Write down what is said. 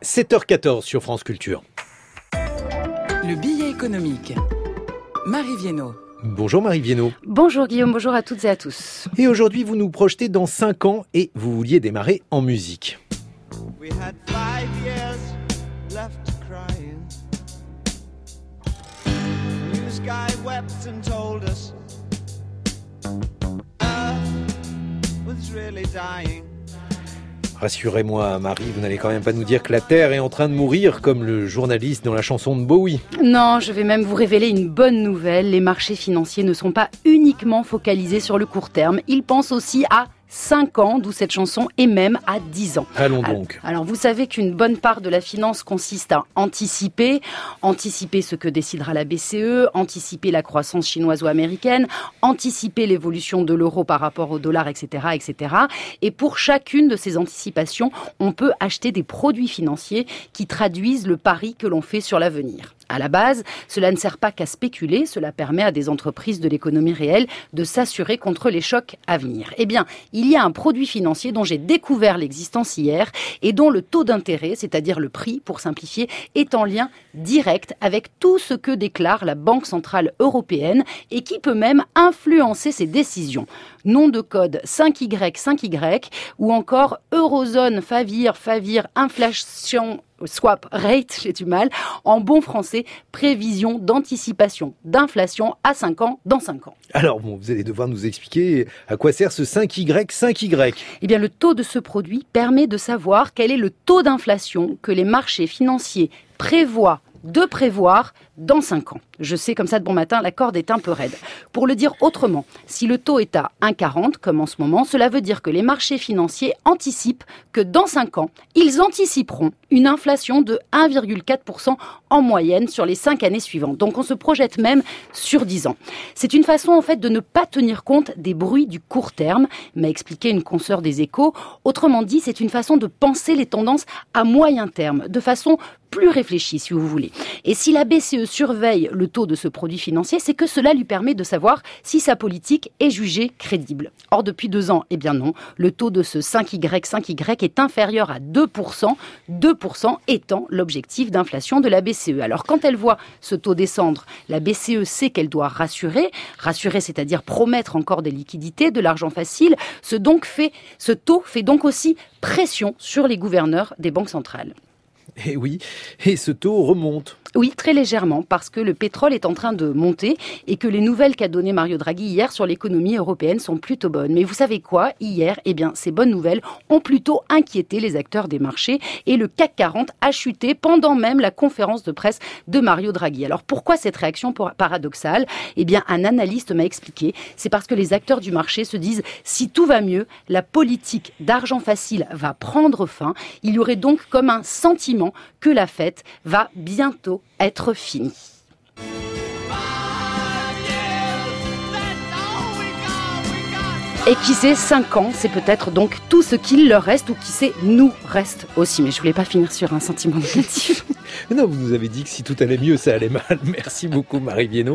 7h14 sur France Culture. Le billet économique. Marie Viennot. Bonjour Marie Viennot. Bonjour Guillaume, bonjour à toutes et à tous. Et aujourd'hui, vous nous projetez dans 5 ans et vous vouliez démarrer en musique. We had 5 years left crying. New sky wept and told us Earth was really dying. Rassurez-moi, Marie, vous n'allez quand même pas nous dire que la Terre est en train de mourir comme le journaliste dans la chanson de Bowie. Non, je vais même vous révéler une bonne nouvelle. Les marchés financiers ne sont pas uniquement focalisés sur le court terme. Ils pensent aussi à 5 ans, d'où cette chanson, et même à 10 ans. Allons donc. Alors, vous savez qu'une bonne part de la finance consiste à anticiper ce que décidera la BCE, anticiper la croissance chinoise ou américaine, anticiper l'évolution de l'euro par rapport au dollar, etc., etc. Et pour chacune de ces anticipations, on peut acheter des produits financiers qui traduisent le pari que l'on fait sur l'avenir. À la base, cela ne sert pas qu'à spéculer, cela permet à des entreprises de l'économie réelle de s'assurer contre les chocs à venir. Eh bien, il y a un produit financier dont j'ai découvert l'existence hier et dont le taux d'intérêt, c'est-à-dire le prix pour simplifier, est en lien direct avec tout ce que déclare la Banque Centrale Européenne et qui peut même influencer ses décisions. Nom de code 5Y ou encore Eurozone Favir Inflation Swap Rate, j'ai du mal, en bon français, prévision d'anticipation d'inflation à 5 ans dans 5 ans. Alors bon, vous allez devoir nous expliquer à quoi sert ce 5Y. Eh bien, le taux de ce produit permet de savoir quel est le taux d'inflation que les marchés financiers prévoient de prévoir dans 5 ans. Je sais, comme ça, de bon matin, la corde est un peu raide. Pour le dire autrement, si le taux est à 1,40, comme en ce moment, cela veut dire que les marchés financiers anticipent que dans 5 ans, ils anticiperont une inflation de 1,4% en moyenne sur les 5 années suivantes. Donc, on se projette même sur 10 ans. C'est une façon, en fait, de ne pas tenir compte des bruits du court terme, m'a expliqué une consoeur des Échos. Autrement dit, c'est une façon de penser les tendances à moyen terme, de façon plus réfléchie, si vous voulez. Et si la BCE surveille le taux de ce produit financier, c'est que cela lui permet de savoir si sa politique est jugée crédible. Or, depuis 2 ans, eh bien non, le taux de ce 5Y est inférieur à 2%, 2% étant l'objectif d'inflation de la BCE. Alors, quand elle voit ce taux descendre, la BCE sait qu'elle doit rassurer, c'est-à-dire promettre encore des liquidités, de l'argent facile. Ce taux fait donc aussi pression sur les gouverneurs des banques centrales. Et oui, et ce taux remonte. Oui, très légèrement, parce que le pétrole est en train de monter et que les nouvelles qu'a données Mario Draghi hier sur l'économie européenne sont plutôt bonnes. Mais vous savez quoi ? Hier, eh bien, ces bonnes nouvelles ont plutôt inquiété les acteurs des marchés et le CAC 40 a chuté pendant même la conférence de presse de Mario Draghi. Alors pourquoi cette réaction paradoxale ? Eh bien, un analyste m'a expliqué, c'est parce que les acteurs du marché se disent si tout va mieux, la politique d'argent facile va prendre fin. Il y aurait donc comme un sentiment que la fête va bientôt être finie. Et qui sait, 5 ans, c'est peut-être donc tout ce qu'il leur reste, ou qui sait, nous reste aussi. Mais je voulais pas finir sur un sentiment négatif. Non, vous nous avez dit que si tout allait mieux, ça allait mal. Merci beaucoup, Marie Viennot.